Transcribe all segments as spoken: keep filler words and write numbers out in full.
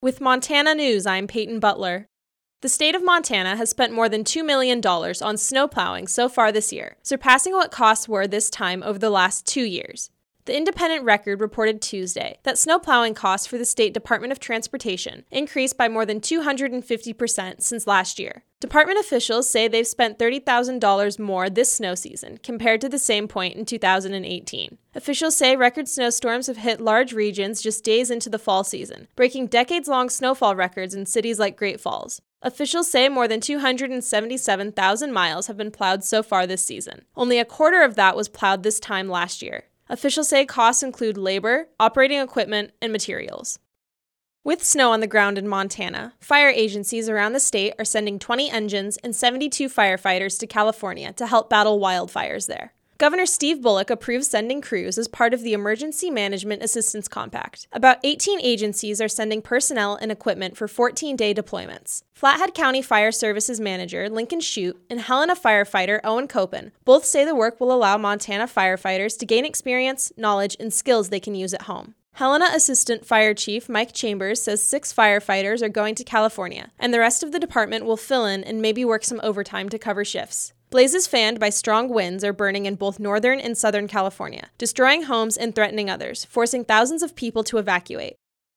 With Montana News, I'm Peyton Butler. The state of Montana has spent more than two million dollars on snow plowing so far this year, surpassing what costs were this time over the last two years. The Independent Record reported Tuesday that snow plowing costs for the State Department of Transportation increased by more than two hundred fifty percent since last year. Department officials say they've spent thirty thousand dollars more this snow season compared to the same point in two thousand eighteen. Officials say record snowstorms have hit large regions just days into the fall season, breaking decades-long snowfall records in cities like Great Falls. Officials say more than two hundred seventy-seven thousand miles have been plowed so far this season. Only a quarter of that was plowed this time last year. Officials say costs include labor, operating equipment, and materials. With snow on the ground in Montana, fire agencies around the state are sending twenty engines and seventy-two firefighters to California to help battle wildfires there. Governor Steve Bullock approved sending crews as part of the Emergency Management Assistance Compact. About eighteen agencies are sending personnel and equipment for fourteen-day deployments. Flathead County Fire Services Manager Lincoln Shute and Helena firefighter Owen Copen both say the work will allow Montana firefighters to gain experience, knowledge, and skills they can use at home. Helena Assistant Fire Chief Mike Chambers says six firefighters are going to California, and the rest of the department will fill in and maybe work some overtime to cover shifts. Blazes fanned by strong winds are burning in both northern and southern California, destroying homes and threatening others, forcing thousands of people to evacuate.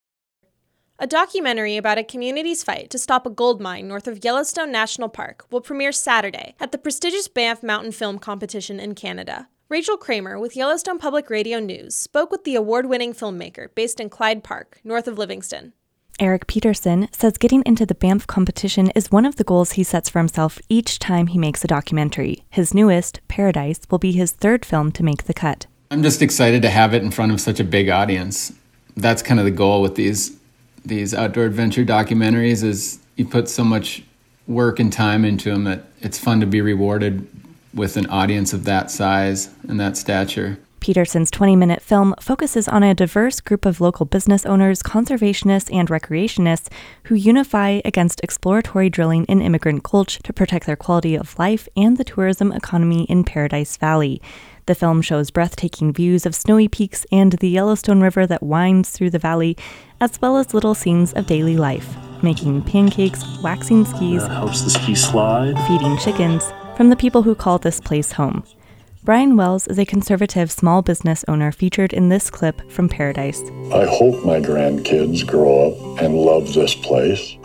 A documentary about a community's fight to stop a gold mine north of Yellowstone National Park will premiere Saturday at the prestigious Banff Mountain Film Competition in Canada. Rachel Kramer with Yellowstone Public Radio News spoke with the award-winning filmmaker based in Clyde Park, north of Livingston. Eric Peterson says getting into the Banff competition is one of the goals he sets for himself each time he makes a documentary. His newest, Paradise, will be his third film to make the cut. I'm just excited to have it in front of such a big audience. That's kind of the goal with these these outdoor adventure documentaries, is you put so much work and time into them that it's fun to be rewarded with an audience of that size and that stature. Peterson's twenty-minute film focuses on a diverse group of local business owners, conservationists, and recreationists who unify against exploratory drilling in Immigrant Gulch to protect their quality of life and the tourism economy in Paradise Valley. The film shows breathtaking views of snowy peaks and the Yellowstone River that winds through the valley, as well as little scenes of daily life, making pancakes, waxing skis, uh, helps the ski slide, feeding chickens, from the people who call this place home. Brian Wells is a conservative small business owner featured in this clip from Paradise. I hope my grandkids grow up and love this place.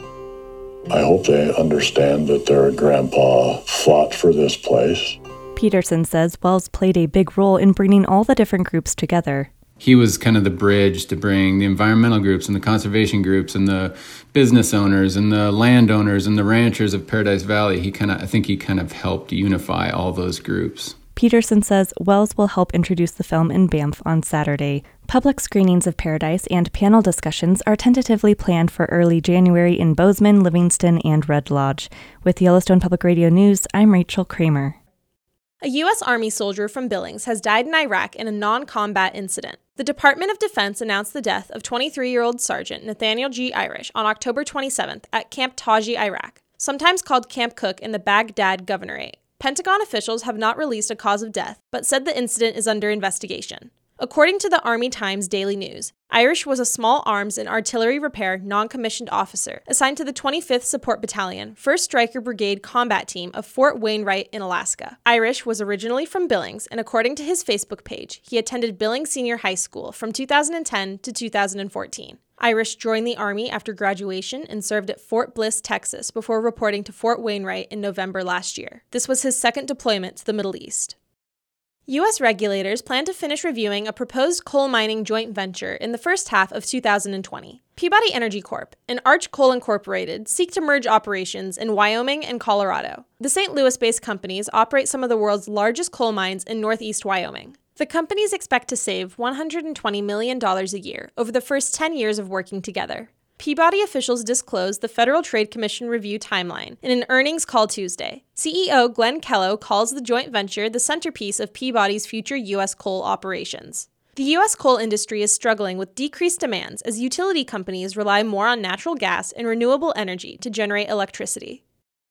I hope they understand that their grandpa fought for this place. Peterson says Wells played a big role in bringing all the different groups together. He was kind of the bridge to bring the environmental groups and the conservation groups and the business owners and the landowners and the ranchers of Paradise Valley. He kind of, I think he kind of helped unify all those groups. Peterson says Wells will help introduce the film in Banff on Saturday. Public screenings of Paradise and panel discussions are tentatively planned for early January in Bozeman, Livingston, and Red Lodge. With Yellowstone Public Radio News, I'm Rachel Kramer. A U S Army soldier from Billings has died in Iraq in a non-combat incident. The Department of Defense announced the death of twenty-three-year-old Sergeant Nathaniel G. Irish on October twenty-seventh at Camp Taji, Iraq, sometimes called Camp Cook in the Baghdad Governorate. Pentagon officials have not released a cause of death, but said the incident is under investigation. According to the Army Times Daily News, Irish was a small arms and artillery repair non-commissioned officer assigned to the twenty-fifth Support Battalion, first Stryker Brigade combat team of Fort Wainwright in Alaska. Irish was originally from Billings, and according to his Facebook page, he attended Billings Senior High School from two thousand ten to two thousand fourteen. Irish joined the Army after graduation and served at Fort Bliss, Texas, before reporting to Fort Wainwright in November last year. This was his second deployment to the Middle East. U S regulators plan to finish reviewing a proposed coal mining joint venture in the first half of two thousand twenty. Peabody Energy Corp and Arch Coal Incorporated seek to merge operations in Wyoming and Colorado. The Saint Louis-based companies operate some of the world's largest coal mines in northeast Wyoming. The companies expect to save one hundred twenty million dollars a year over the first ten years of working together. Peabody officials disclosed the Federal Trade Commission review timeline in an earnings call Tuesday. C E O Glenn Kellow calls the joint venture the centerpiece of Peabody's future U S coal operations. The U S coal industry is struggling with decreased demands as utility companies rely more on natural gas and renewable energy to generate electricity.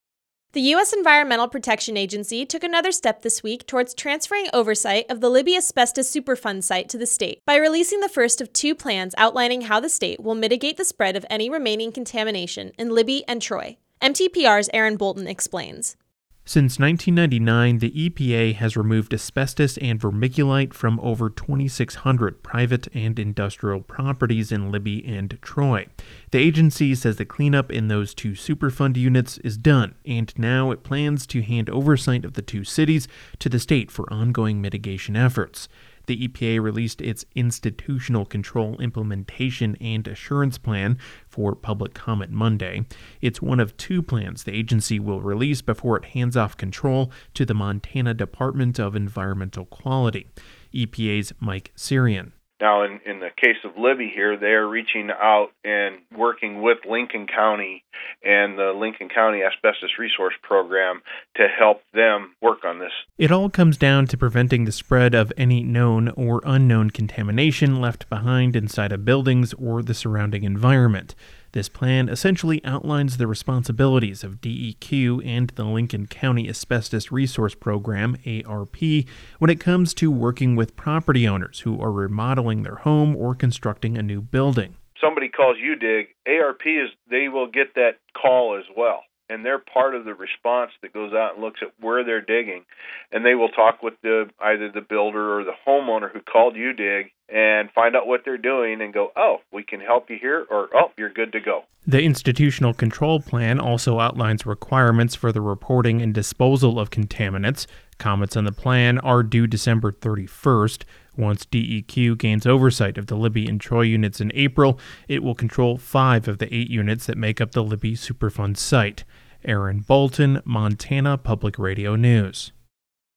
The U S Environmental Protection Agency took another step this week towards transferring oversight of the Libby Asbestos Superfund site to the state by releasing the first of two plans outlining how the state will mitigate the spread of any remaining contamination in Libby and Troy. M T P R's Aaron Bolton explains. Since nineteen ninety-nine, the E P A has removed asbestos and vermiculite from over twenty-six hundred private and industrial properties in Libby and Troy. The agency says the cleanup in those two Superfund units is done, and now it plans to hand oversight of the two cities to the state for ongoing mitigation efforts. The E P A released its Institutional Control Implementation and Assurance Plan for public comment Monday. It's one of two plans the agency will release before it hands off control to the Montana Department of Environmental Quality. E P A's Mike Sirian. Now, in, in the case of Libby here, they're reaching out and working with Lincoln County and the Lincoln County Asbestos Resource Program to help them work on this. It all comes down to preventing the spread of any known or unknown contamination left behind inside of buildings or the surrounding environment. This plan essentially outlines the responsibilities of D E Q and the Lincoln County Asbestos Resource Program, A R P, when it comes to working with property owners who are remodeling their home or constructing a new building. Somebody calls U dig, A R P is they will get that call as well. And they're part of the response that goes out and looks at where they're digging. And they will talk with the either the builder or the homeowner who called U dig and find out what they're doing and go, oh, we can help you here, or oh, you're good to go. The Institutional Control Plan also outlines requirements for the reporting and disposal of contaminants. Comments on the plan are due December thirty-first. Once D E Q gains oversight of the Libby and Troy units in April, it will control five of the eight units that make up the Libby Superfund site. Aaron Bolton, Montana Public Radio News.